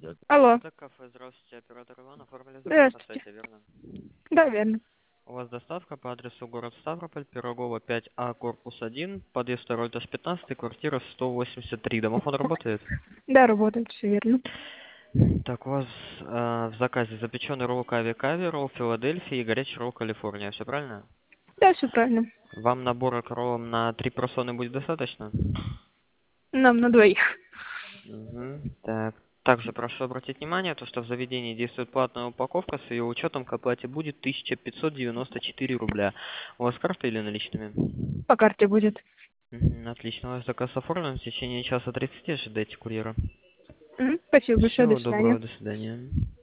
Алло, Это кафе, здравствуйте, оператор Иван, оформили заказ на здравствуйте. сайте, верно? Да, верно. У вас доставка по адресу город Ставрополь, Пирогова 5А, корпус 1, подъезд 2, этаж 15, квартира 183. Домофон работает? Да, работает, все верно. Так, у вас в заказе запеченный ролл кави, ролл Филадельфия и горячий ролл Калифорния, все правильно? Да, все правильно. Вам набора к роллам на 3 персоны будет достаточно? Нам на двоих. Так. Также прошу обратить внимание, то, что в заведении действует платная упаковка, с ее учетом к оплате будет 1594 рубля. У вас карта или наличными? По карте будет. Отлично, ваш заказ оформлен. В течение часа 30 ожидайте курьера. Спасибо большое, до Всего свидания. доброго, до свидания.